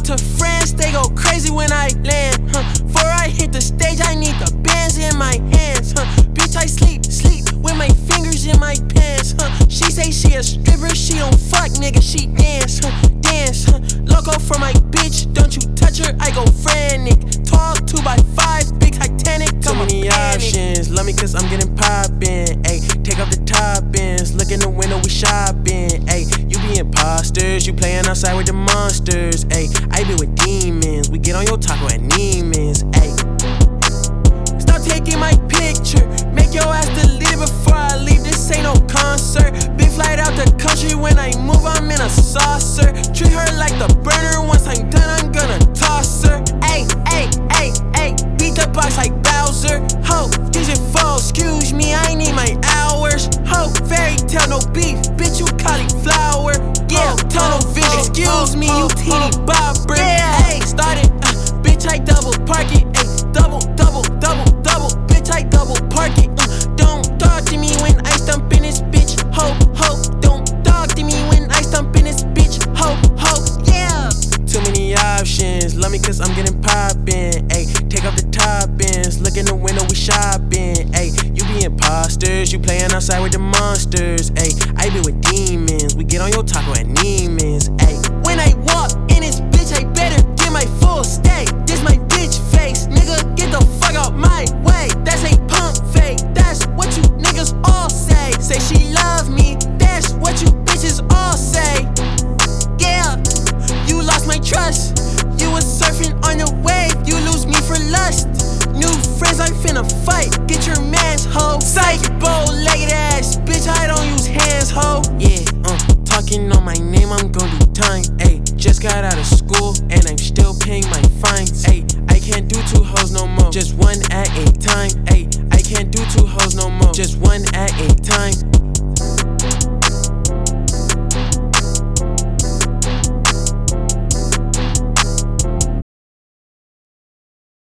out to France, they go crazy when I land. Before I hit the stage, I need the bands in my hands. Bitch, I sleep with my fingers in my pants. She say she a stripper, she don't fuck, nigga, she dance. Loco for my bitch, don't you touch her, I go frantic. Tall 2x5, big Titanic, too many options. Love me cause I'm getting poppin', ayy. Take off the top ends, look in the window, we shopping, ayy. You be imposters, you playin' outside with the monsters, ayy. I be with demons, we get on your taco at Neiman's, ayy. Stop taking my picture, make your ass delete it before I leave, this ain't no concert. Big flight out the country, when I move I'm in a saucer. Treat her like the burner, once I'm done I'm gonna toss her. Ayy, beat the box like Bowser. Ho, use your phone, excuse me, I need my hours. Ho, fairy tale, no beef, bitch you cauliflower. Yeah, tunnel vision, excuse me, you teeny bopper. Ayy, started, bitch I double park it. Ayy, double, bitch I double park it. Don't talk to me when I stump in this bitch. Ho, don't talk to me when I stump in this bitch. Ho, yeah. Too many options, love me cause I'm getting poppin', ayy. Take off the top ends, look in the window, we shopping, ayy. You be imposters, you playin' outside with the monsters, ayy. I be with demons, we get on your taco at Neiman's, ayy. When I walk in this bitch, I better get my full stay. This my bitch face, nigga, get the fuck out my way. That's a pump fake, that's what you niggas all say. Say she love me, that's what you bitches all say. Yeah, you lost my trust. You was surfing on your wave, you lose me for lust. New friends, I'm finna fight, get your mans, ho. Psych, bow-legged ass, bitch, I don't use hands, ho. Yeah, talking on my name, I'm gon' do time, ayy. Just got out of school, and I'm still paying my fines, ayy. I can't do two hoes no more, just one at a time, ayy. I can't do two hoes no more, just one at a time.